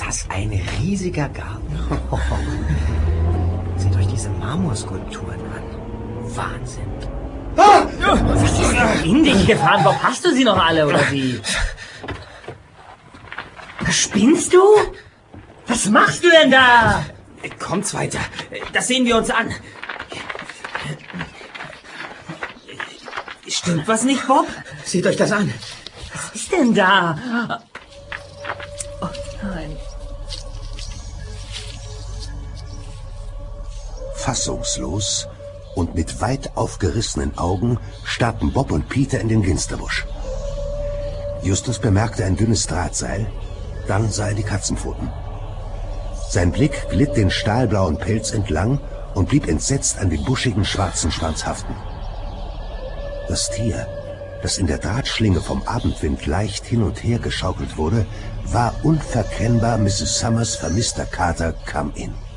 das ein riesiger Garten? Seht euch diese Marmorskulpturen an. Wahnsinn. Was ist denn in dich gefahren? Bob, hast du sie noch alle, oder wie? Spinnst du? Was machst du denn da? Kommt's weiter. Das sehen wir uns an. Stimmt was nicht, Bob? Seht euch das an. Was ist denn da? Oh nein. Fassungslos und mit weit aufgerissenen Augen starrten Bob und Peter in den Ginsterbusch. Justus bemerkte ein dünnes Drahtseil, dann sah er die Katzenpfoten. Sein Blick glitt den stahlblauen Pelz entlang und blieb entsetzt an dem buschigen schwarzen Schwanz haften. Das Tier, das in der Drahtschlinge vom Abendwind leicht hin und her geschaukelt wurde, war unverkennbar Mrs. Summers vermisster Kater Come-In.